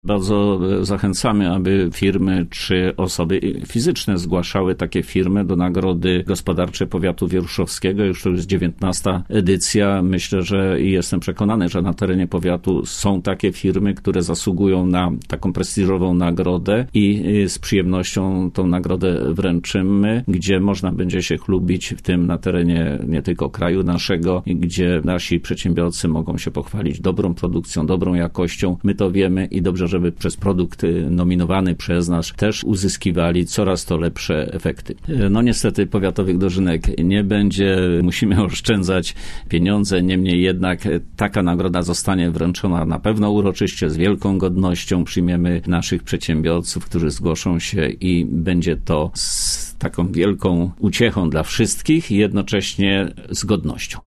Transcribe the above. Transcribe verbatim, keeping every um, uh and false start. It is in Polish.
Bardzo zachęcamy, aby firmy czy osoby fizyczne zgłaszały takie firmy do Nagrody Gospodarczej Powiatu Wieruszowskiego. Już to jest dziewiętnasta edycja. Myślę, że i jestem przekonany, że na terenie powiatu są takie firmy, które zasługują na taką prestiżową nagrodę i z przyjemnością tą nagrodę wręczymy, gdzie można będzie się chlubić w tym na terenie nie tylko kraju naszego, gdzie nasi przedsiębiorcy mogą się pochwalić dobrą produkcją, dobrą jakością. My to wiemy i dobrze, żeby przez produkt nominowany przez nas też uzyskiwali coraz to lepsze efekty. No niestety powiatowych dożynek nie będzie, musimy oszczędzać pieniądze, niemniej jednak taka nagroda zostanie wręczona na pewno uroczyście, z wielką godnością. Przyjmiemy naszych przedsiębiorców, którzy zgłoszą się i będzie to z taką wielką uciechą dla wszystkich i jednocześnie z godnością.